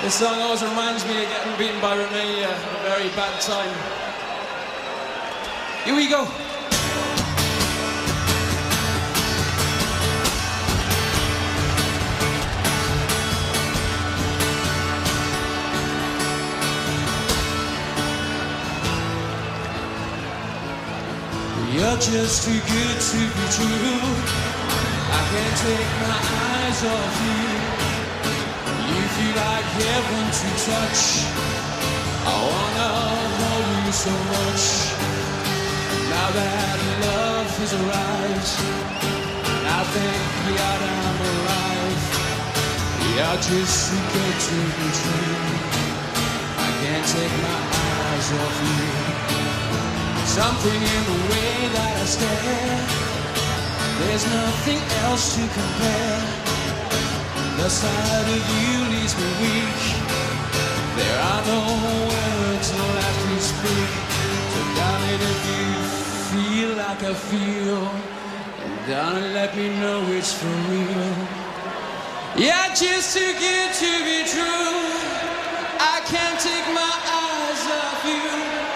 This song always reminds me of getting beaten by Romania at a very bad time. Here we go. You're just too good to be true. I can't take my eyes off you. You feel like heaven to touch. I wanna hold you so much. Now that love has arrived, I thank God I'm alive. You're just too good to be true. I can't take my eyes off you. Something in the way that I stare, there's nothing else to compare. The sight of you leaves me weak. There are no words left to speak. So darling, if you feel like I feel, darling, let me know it's for real. Yeah, just too good to be true. I can't take my eyes off you.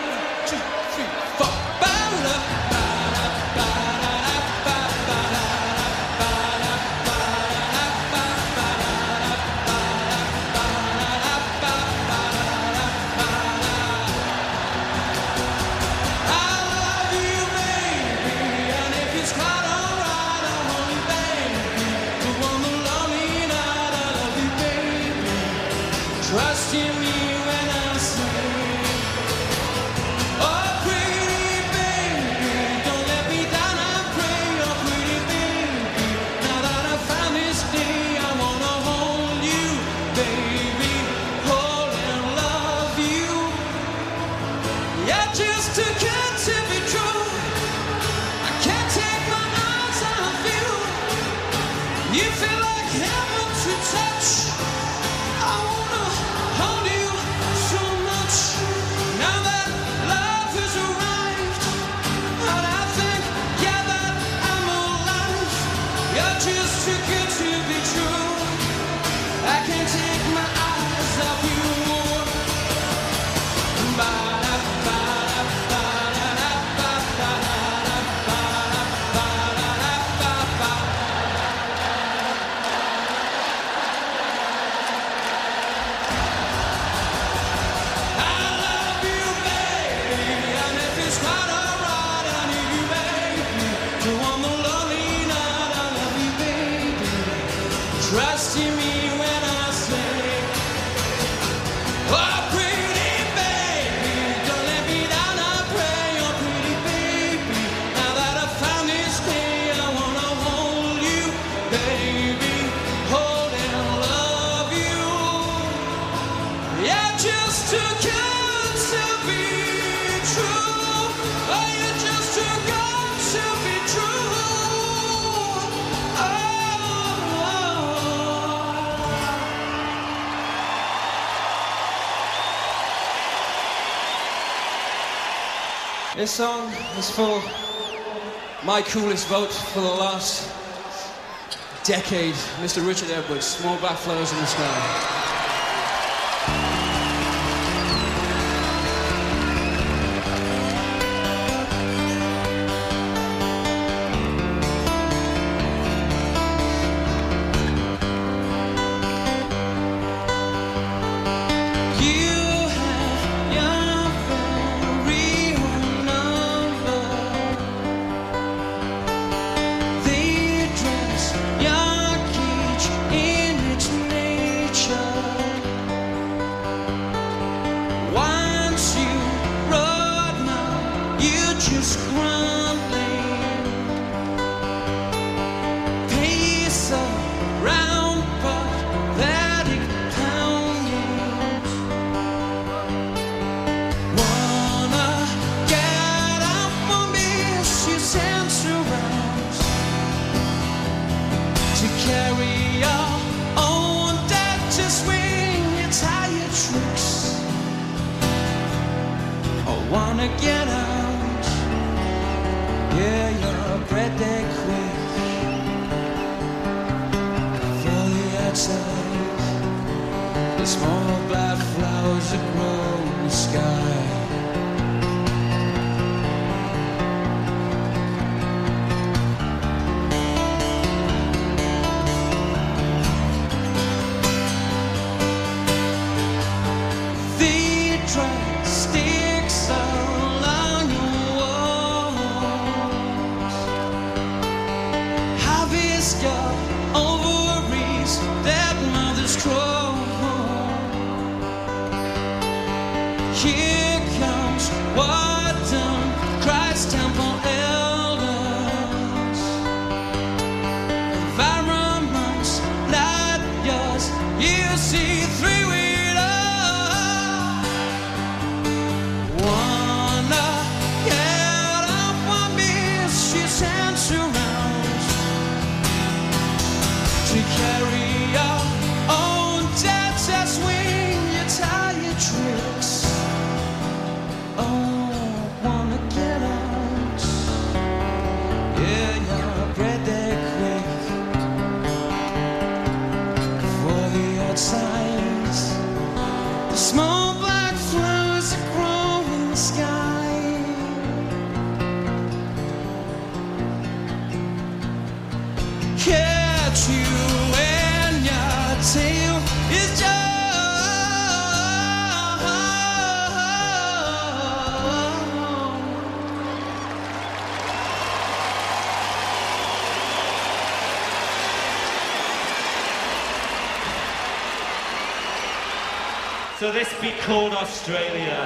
Trust in me when I say, oh pretty baby, don't let me down, I pray, oh pretty baby. Now that I found this day, I wanna hold you, baby, hold and love you. Yeah, just too good to be true. I can't take my eyes off you. You feel like heaven to touch. I wanna hold you so much. Now that love has arrived, and I think, yeah, that I'm alive. You're just too good to be true. I can't take my eyes off you. Trust in me when I say, oh pretty baby, don't let me down, I pray, oh pretty baby. Now that I found this day, I wanna hold you, baby, hold and love you. Yeah, just too good to be true. Oh, you're just too good to be true. This song is for my coolest vote for the last decade, Mr. Richard Edwards, Small Black Flowers in the Sky. Just grumbling, pace around pathetic pounding. Wanna get out for me, she sends around to carry your own dead to swing your tired tricks. I wanna get out. Yeah, you're pretty quick for the outside, the small your ovaries, that mother's crow. Here comes Warden, Christ Temple elders. Environments not yours, you see three widows. Wanna get up on me, she sends around to carry your own debts as wing your tired tricks. Oh, wanna get out? Yeah, you're bread that quick for the outsides. The small black flowers that grow in the sky. Catch you when your tail is just. So this be called Australia.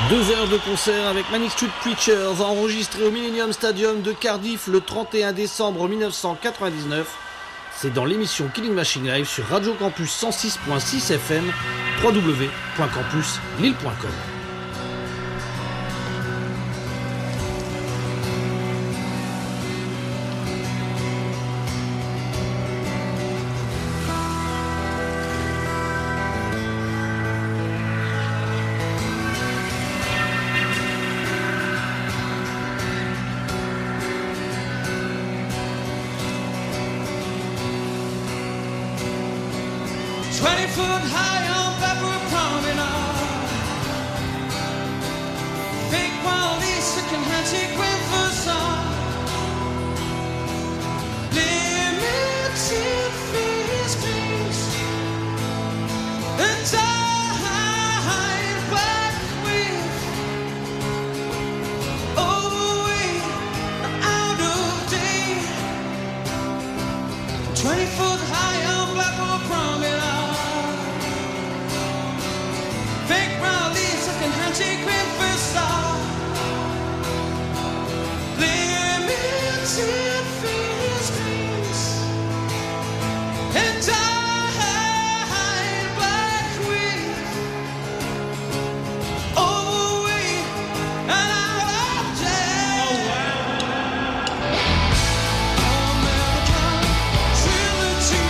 2 heures de concert avec Manic Street Preachers enregistré au Millennium Stadium de Cardiff le 31 décembre 1999. C'est dans l'émission Killing Machine Live sur Radio Campus 106.6 FM, www.campuslille.com. 20 foot high on Blackwood Promenade. Fake quality, second-hand sequin facade. Limited fees, dreams. And dying black with overweight and out of date. 20 foot high on Blackwood Promenade. Second-hand facade, limited fees, dreams, and dying black with overweight and out of date. American trilogy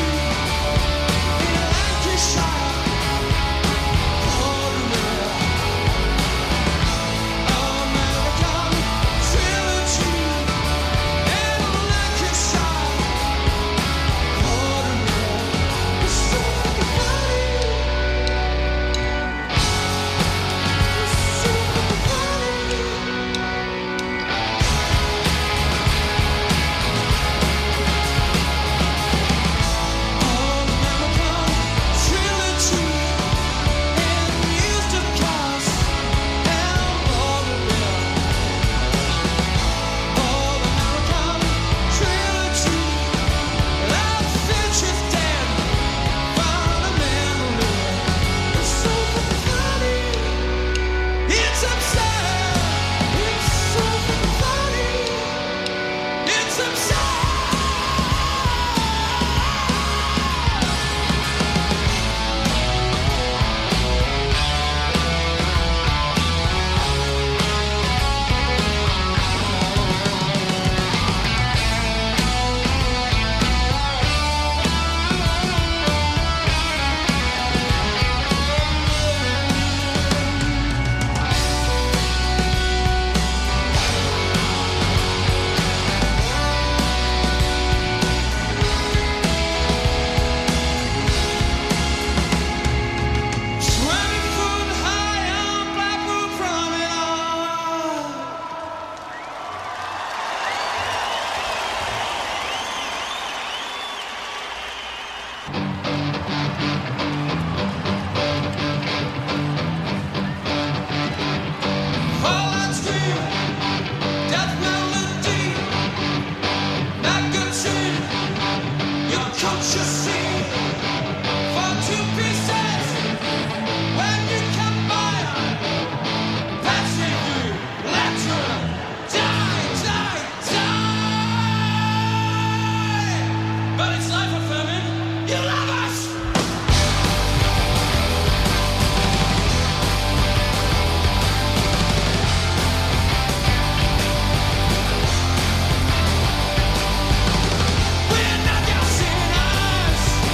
in Lancashire. We're not your sinners.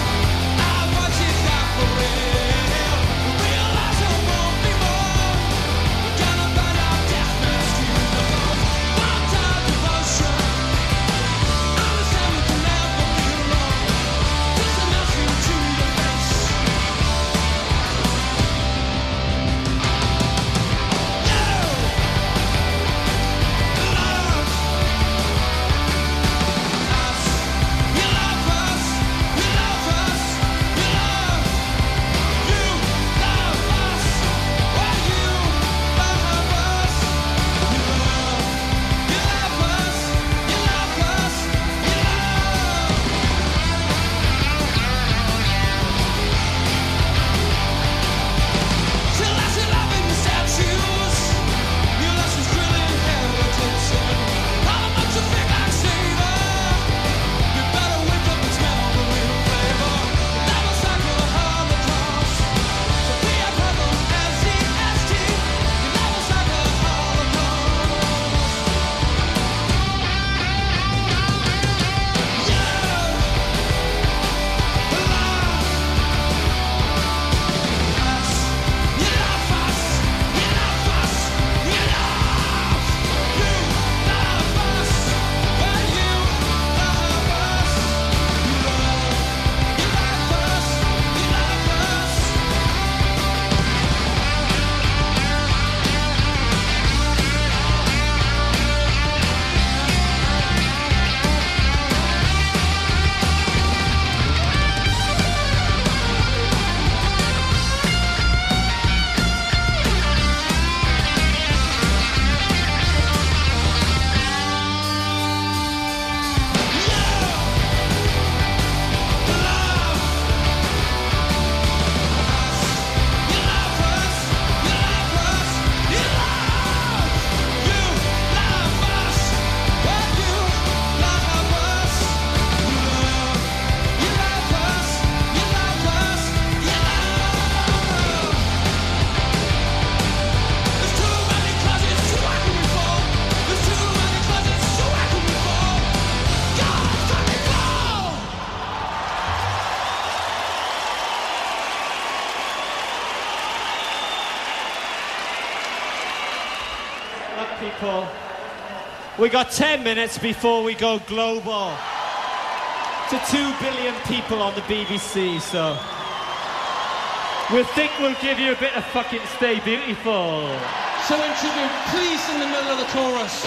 people. We got 10 minutes before we go global to 2 billion people on the BBC, so we think we'll give you a bit of fucking Stay Beautiful. So intriguing, please in the middle of the chorus.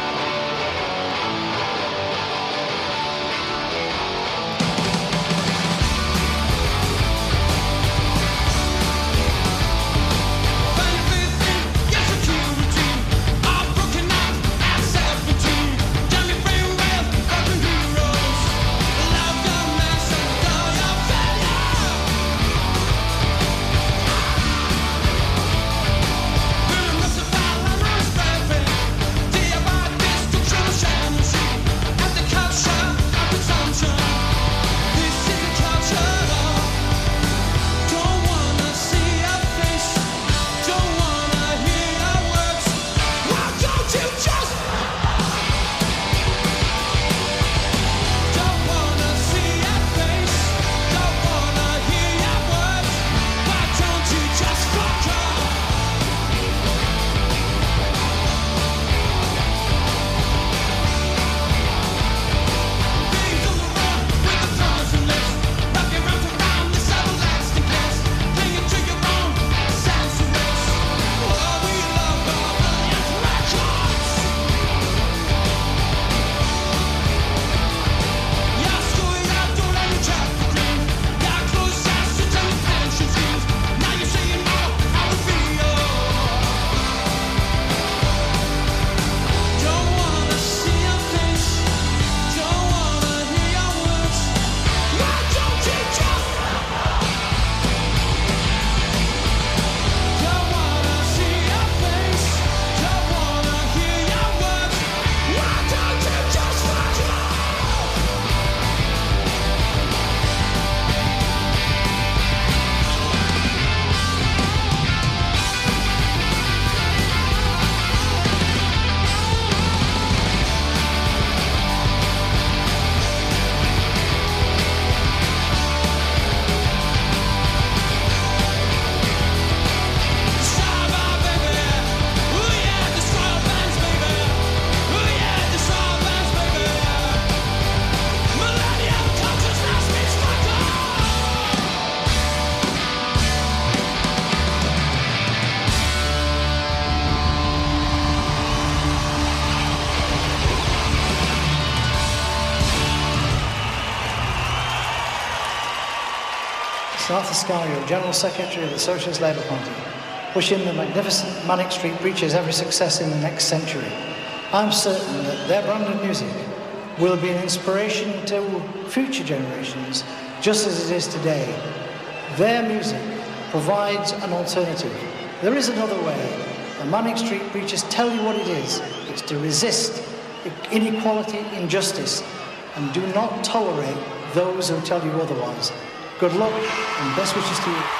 Arthur Scario, General Secretary of the Socialist Labour Party, wishing the magnificent Manic Street Preachers every success in the next century. I'm certain that their brand of music will be an inspiration to future generations, just as it is today. Their music provides an alternative. There is another way. The Manic Street Preachers tell you what it is. It's to resist inequality, injustice, and do not tolerate those who tell you otherwise. Good luck and best wishes to you.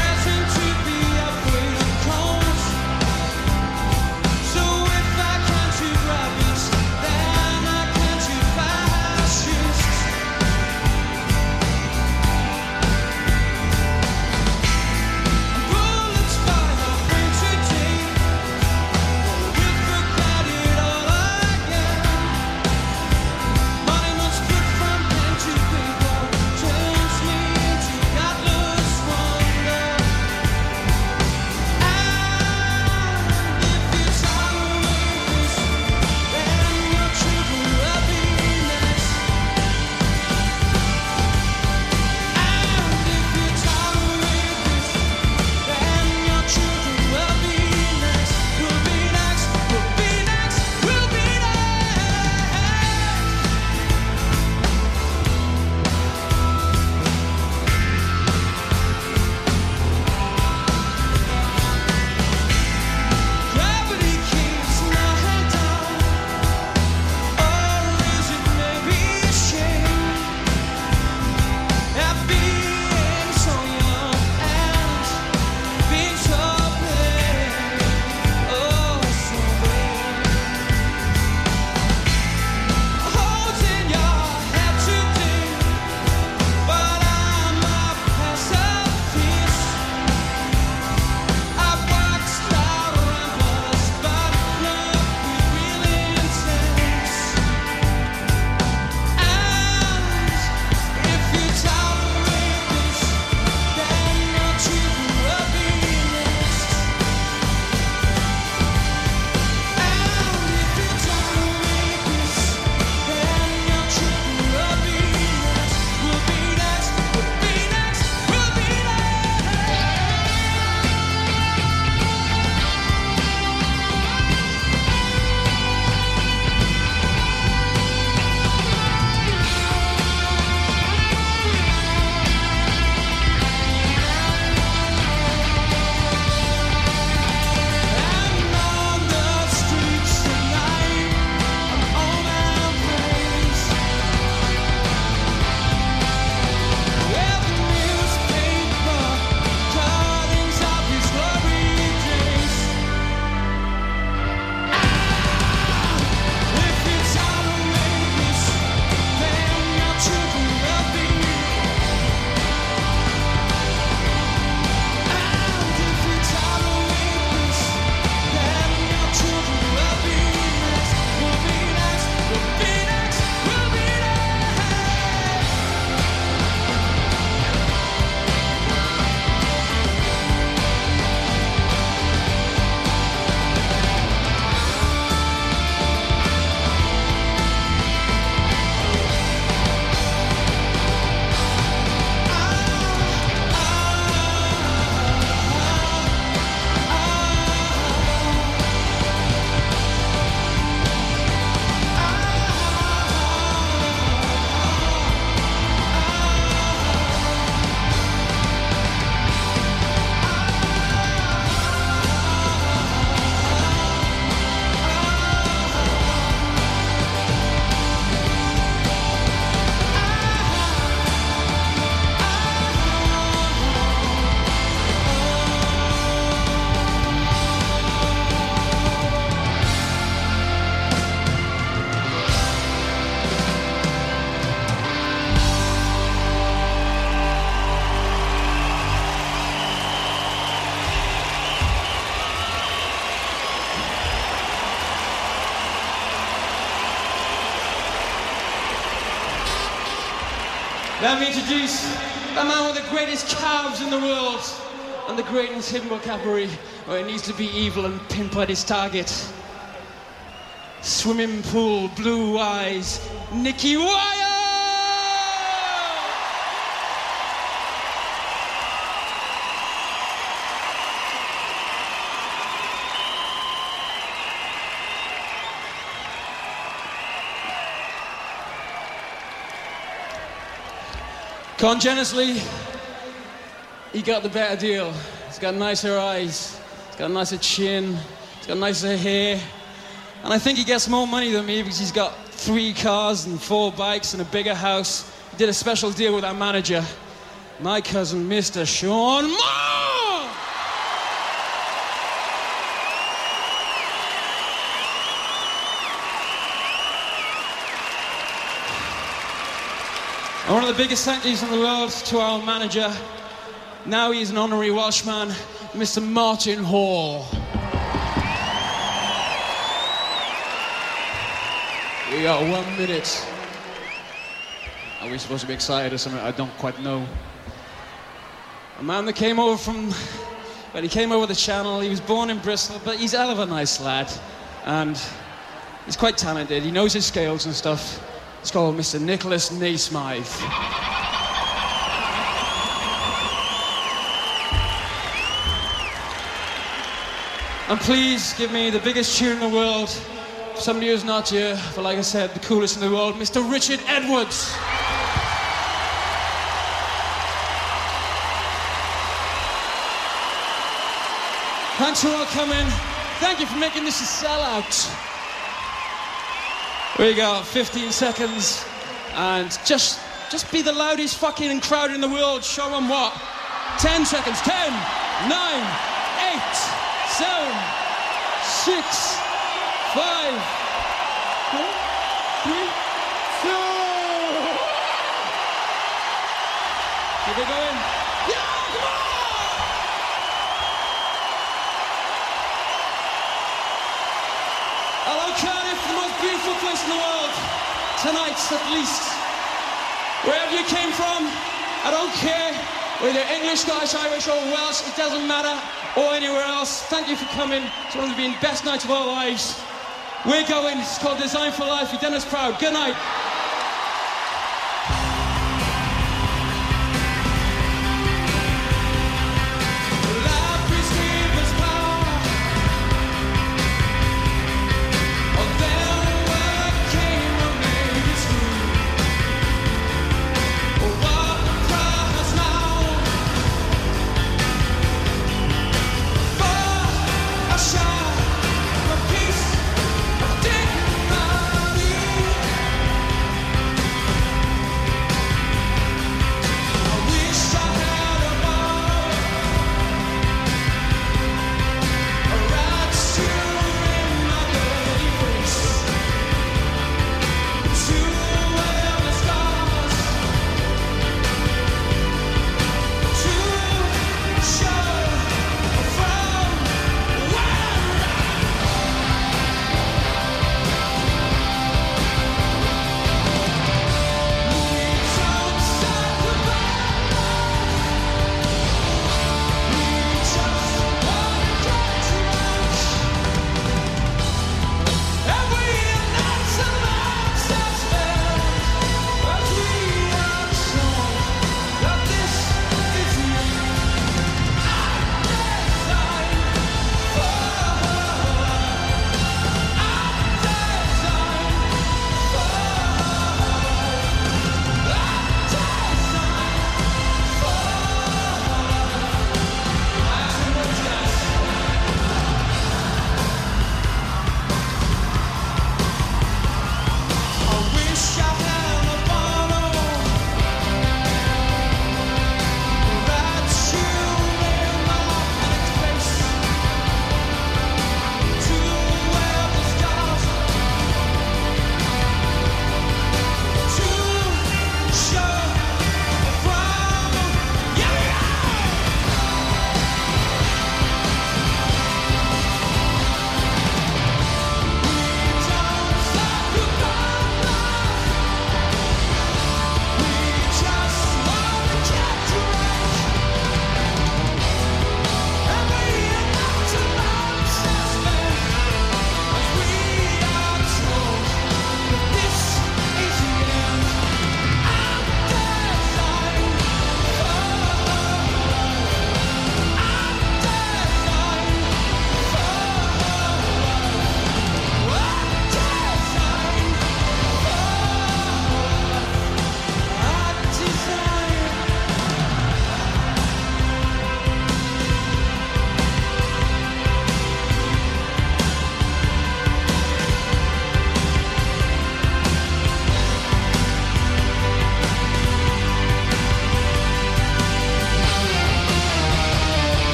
So if I can Let me introduce the man with the greatest calves in the world and the greatest hidden vocabulary where it needs to be evil and pinpoint his target. Swimming pool, blue eyes, Nicky Wire! Congenitally, he got the better deal. He's got nicer eyes, he's got a nicer chin, he's got nicer hair. And I think he gets more money than me because he's got 3 cars and 4 bikes and a bigger house. He did a special deal with our manager, my cousin, Mr. Sean Moore! And one of the biggest thank yous in the world to our manager. Now he's an honorary Welshman, Mr. Martin Hall. We got 1 minute. Are we supposed to be excited or something? I don't quite know. A man that came over he came over the channel. He was born in Bristol, but he's a hell of a nice lad. And he's quite talented. He knows his scales and stuff. It's called Mr. Nicholas Naismith. And please give me the biggest tune in the world. Somebody who's not here, but like I said, the coolest in the world, Mr. Richard Edwards. Thanks for all coming. Thank you for making this a sellout. Here you go, 15 seconds. And just be the loudest fucking crowd in the world. Show them what. 10 seconds. 10, 9, 8, 7, 6, 5, 4, 3, 2. Keep it going. Yeah, come on! Hello, Cardiff, the most beautiful place in the world. Tonight, at least. Wherever you came from, I don't care. Whether you're English, Scottish, Irish, or Welsh, it doesn't matter. Or anywhere else. Thank you for coming. It's one of the best nights of our lives. We're going. It's called Design for Life. You've done us proud. Good night.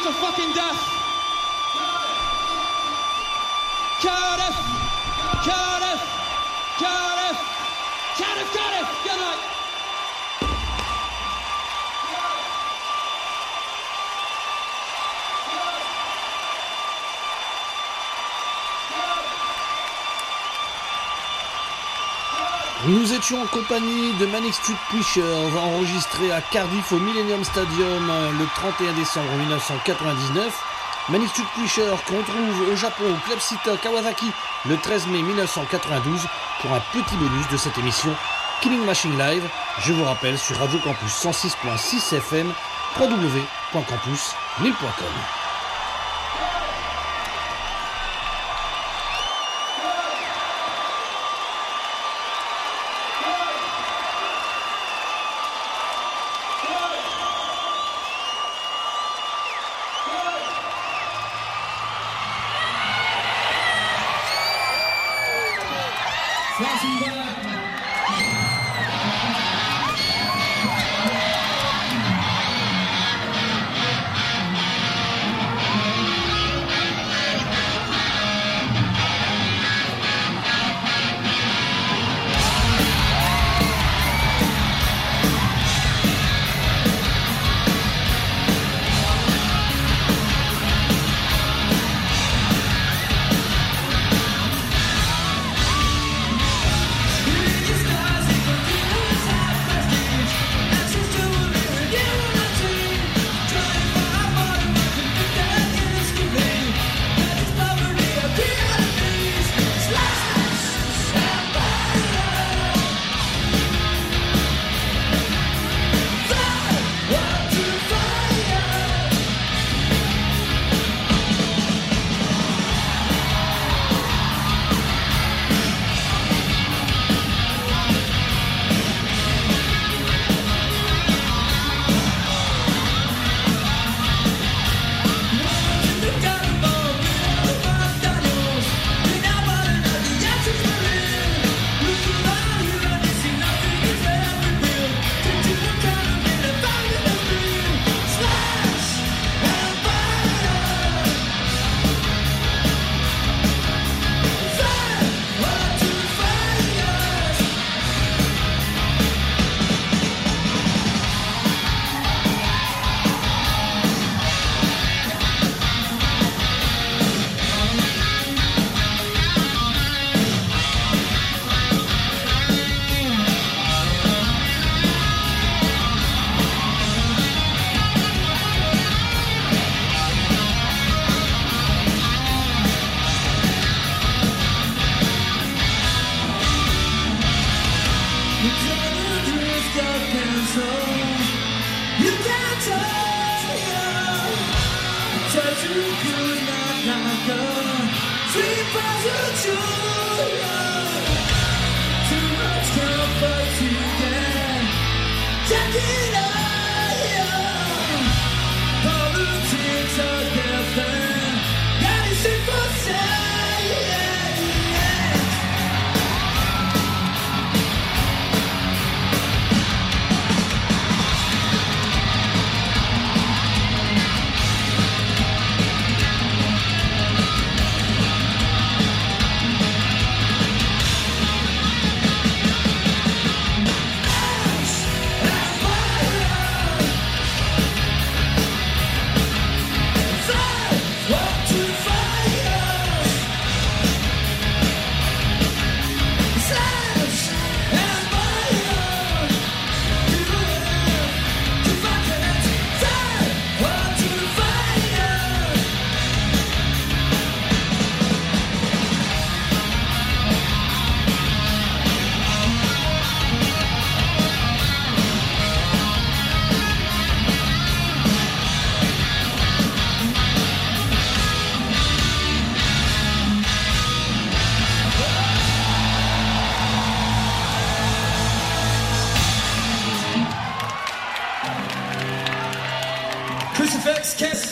to fucking death. Cardiff, Cardiff, Cardiff, Cardiff, Cardiff, good night. Nous étions en compagnie de Manic Street Preachers, enregistrés à Cardiff au Millennium Stadium le 31 décembre 1999. Manic Street Preachers qu'on trouve au Japon au Club Sita Kawasaki le 13 mai 1992 pour un petit bonus de cette émission Killing Machine Live. Je vous rappelle sur Radio Campus 106.6 FM, www.campuslille.com. Crucifix Kiss.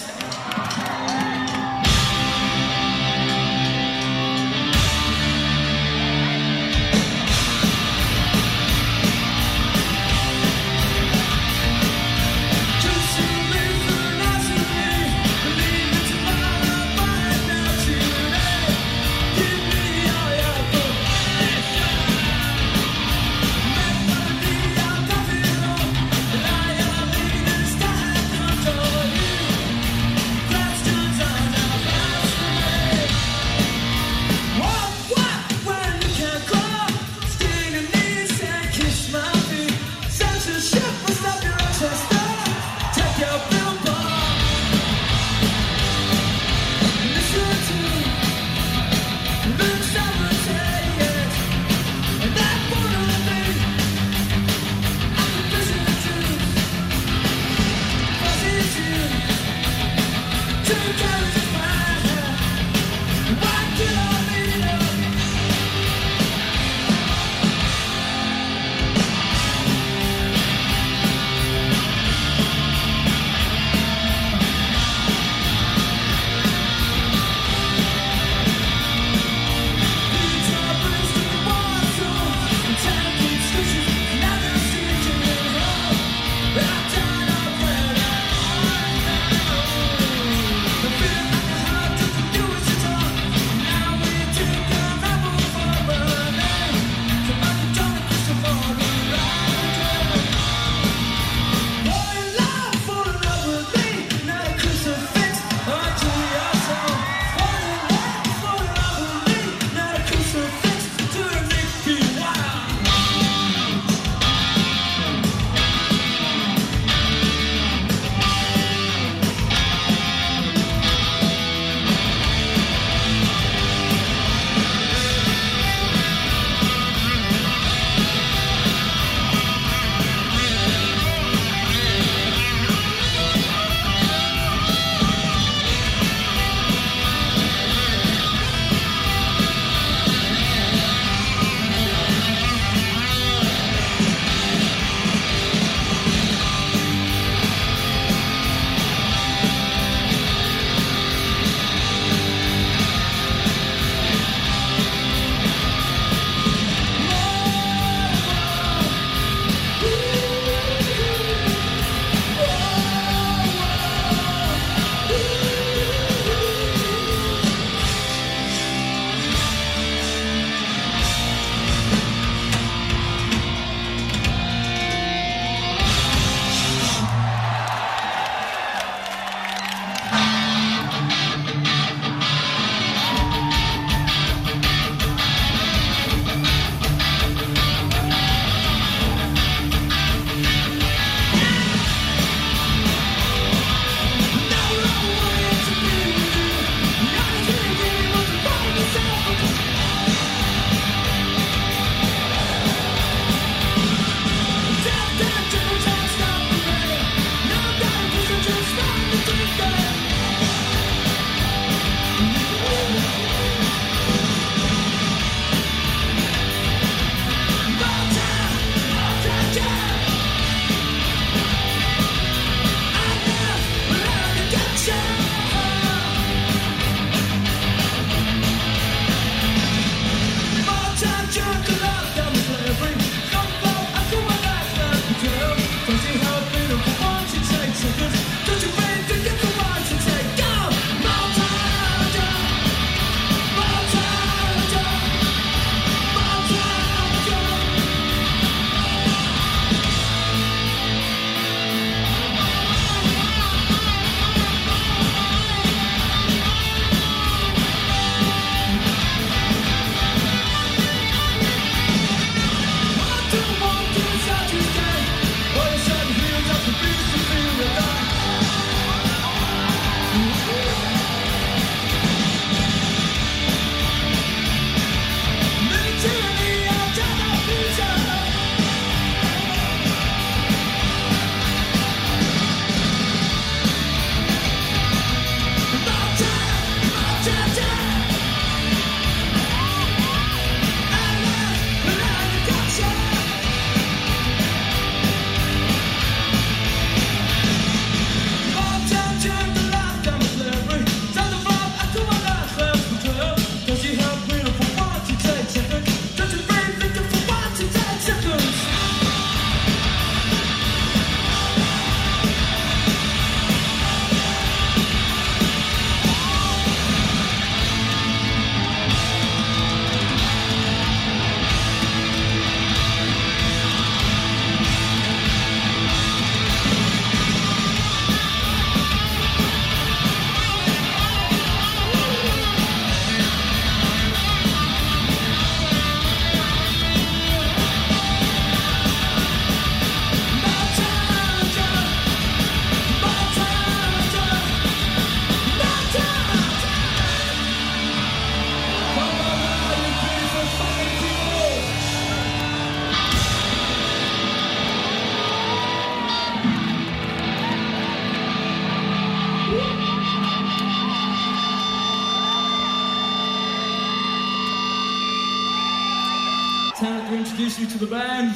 introduce you to the band.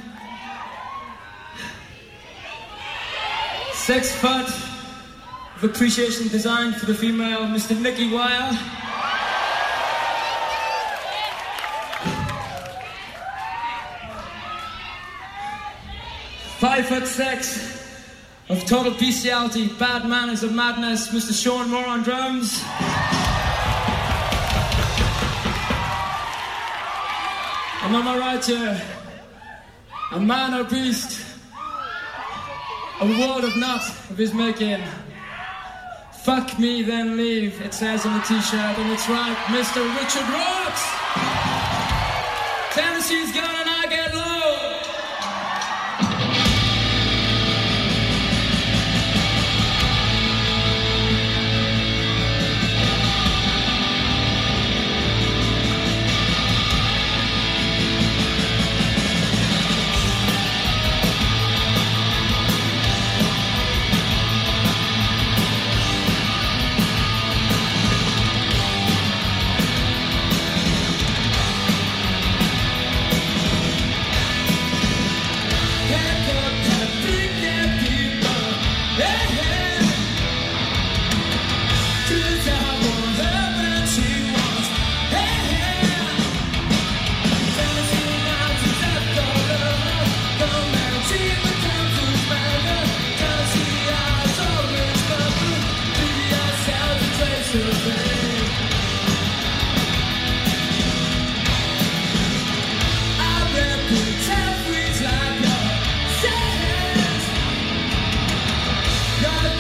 6 foot of appreciation designed for the female, Mr. Nicky Wire. 5'6" of total bestiality, bad manners of madness, Mr. Sean Moore on drums. And on my right here, a man or beast, a world of nut of his making. Fuck me, then leave, it says on the t-shirt, and it's right, Mr. Richard Rocks. Tennessee's gone and I get low. God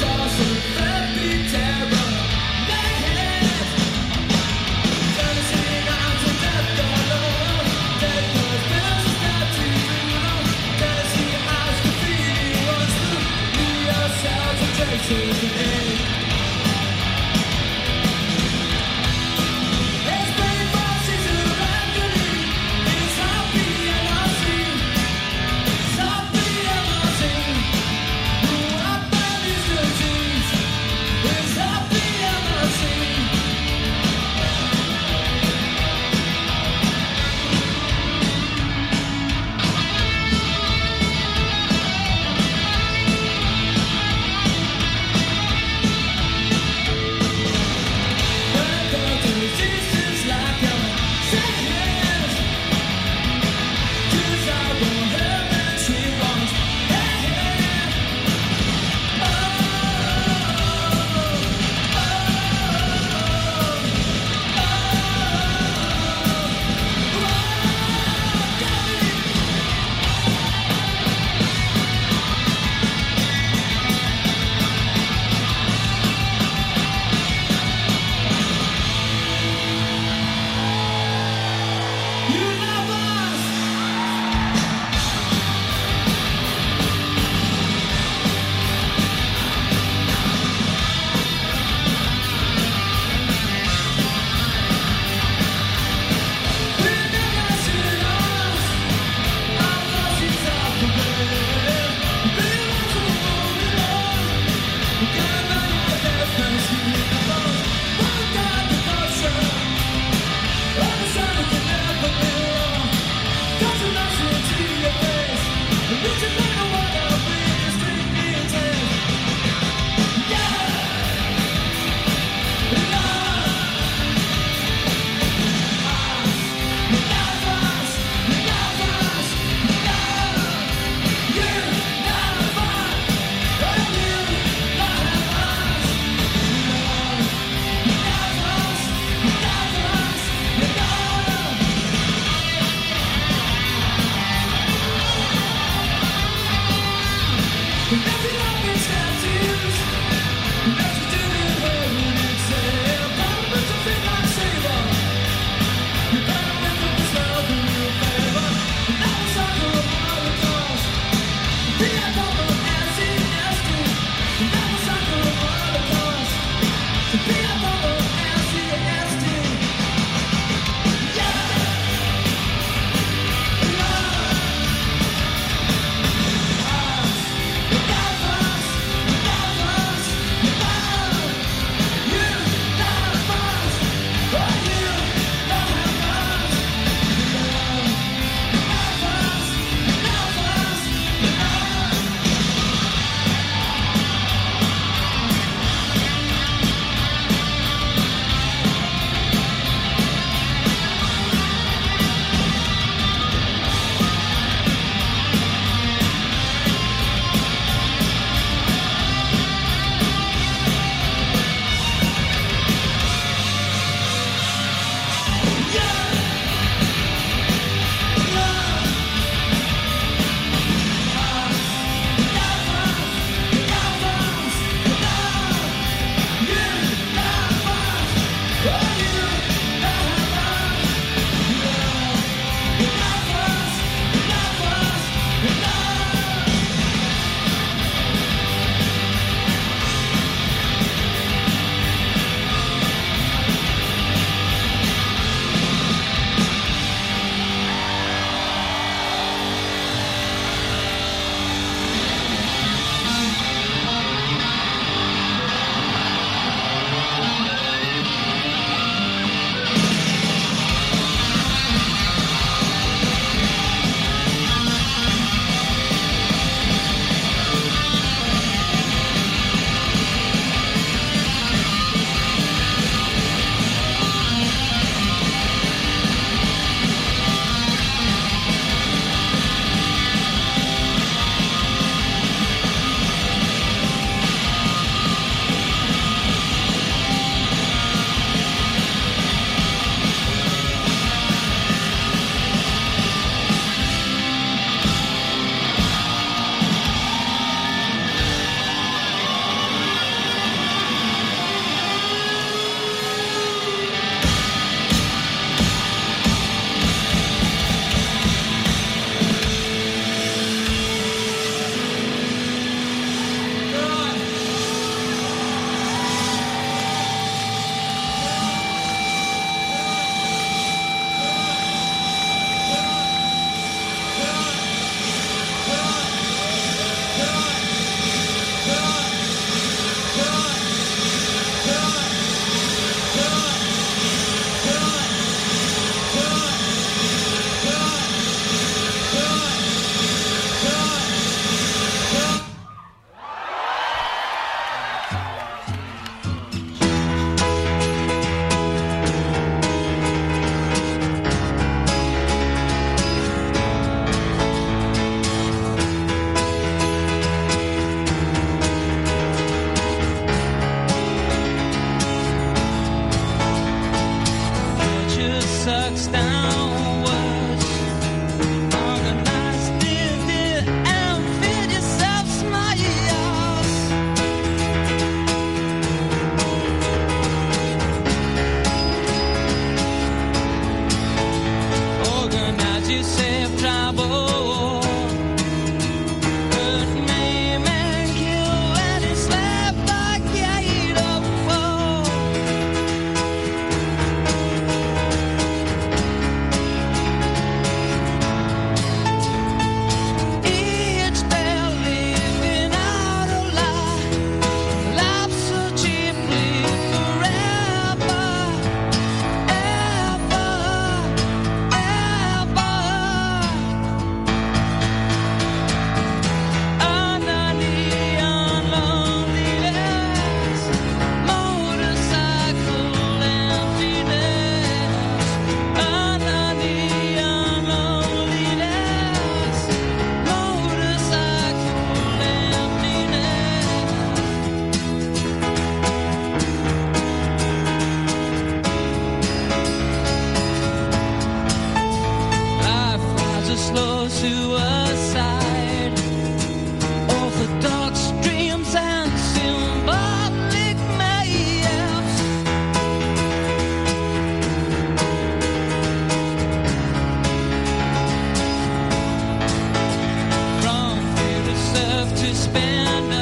to spend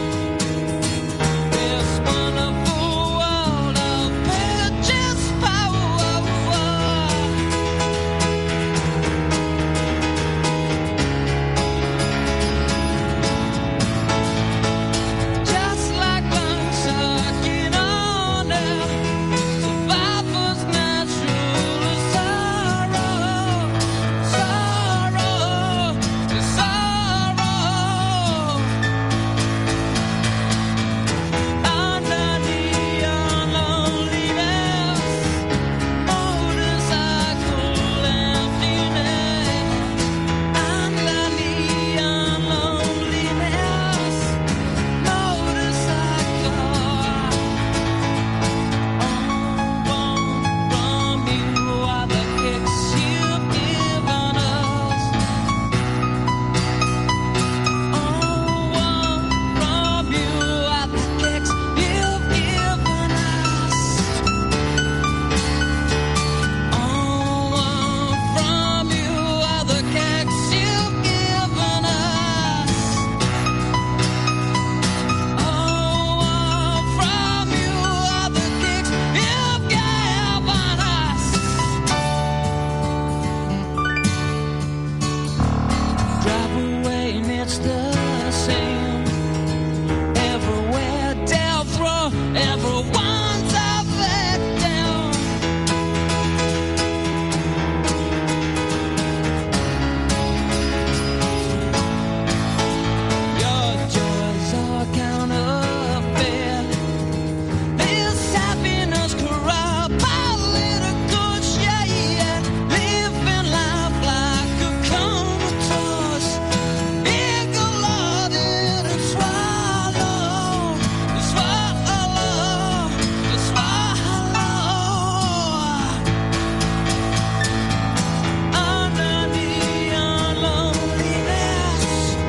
this wonderful world of purchase power. Just like lungs sucking on air, survivor's natural sorrow, sorrow, sorrow. Under neon loneliness, motorcycle emptiness. Under neon loneliness, motorcycle. From you are the kicks you've given us. From you are the kicks you've given us. From you are the kicks you've given us. From you are the kicks you've given us. Drive away and it's the same. Everywhere death row, everyone's a victim. Your joys are counterfeit. This happiness corrupt political shade. Living life like a comatose. Eagle-eyed and swallow, swallow, swallow. Under neon loneliness,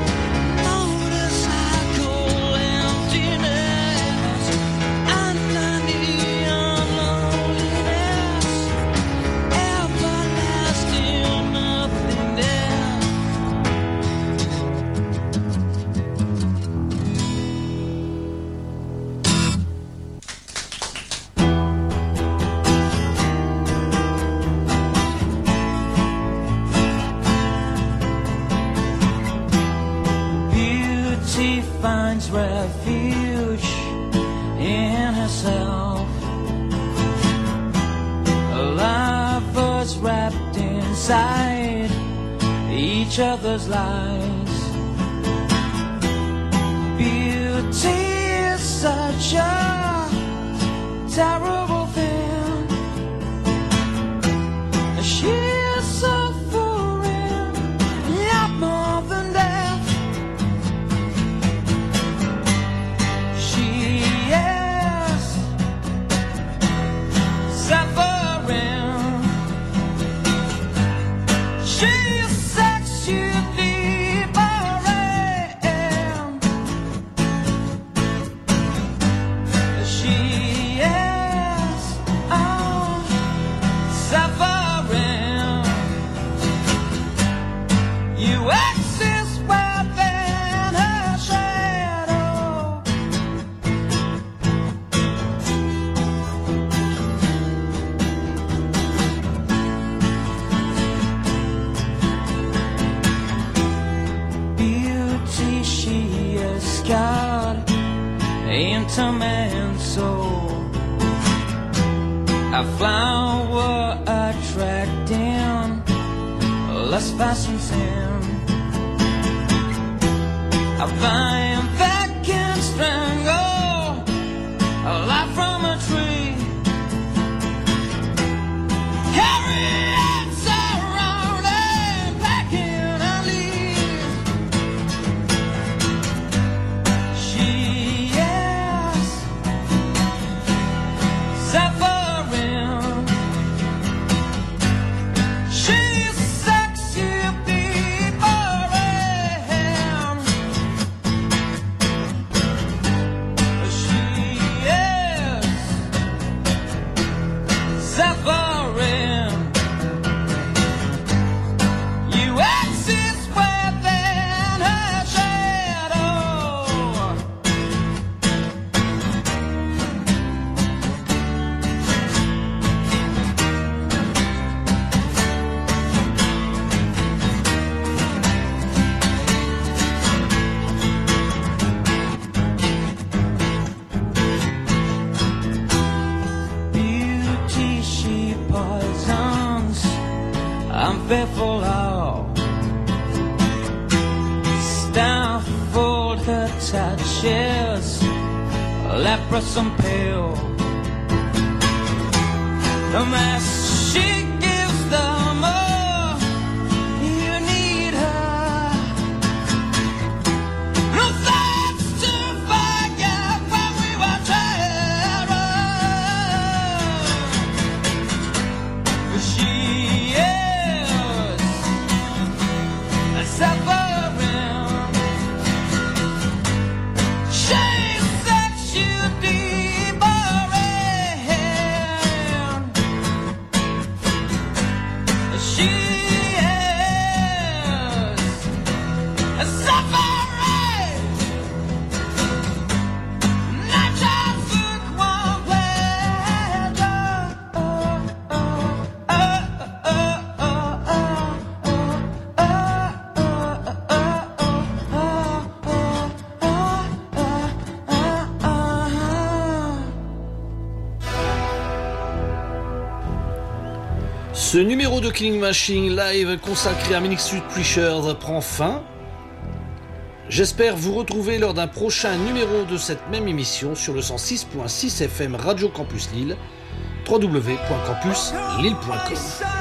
motorcycle emptiness. Under neon loneliness, everlasting nothingness. Beauty finds refuge in herself. Lovers wrapped inside each other's lies. Beauty is such a terrible thing. She is suffering, not more than death. She is suffering. She is sexually barren. She is suffering. You exist within her shadow. Beauty, she is scarred into man's soul. A flower attracting less fashion sin. A vine that can strangle a life from a tree. Carrots around and packing a leaf. She is suffering. She's sexy, barren. fearful of. Stifled her touches, leprous and pale. The mass she gives, the more you need her. No thoughts to forget when we were children. She is suffering. She sets you deeper in. She is suffering. Not just one pleasure. Ce numéro de Killing Machine live consacré à Manic Street Preachers prend fin. J'espère vous retrouver lors d'un prochain numéro de cette même émission sur le 106.6 FM Radio Campus Lille, www.campuslille.com.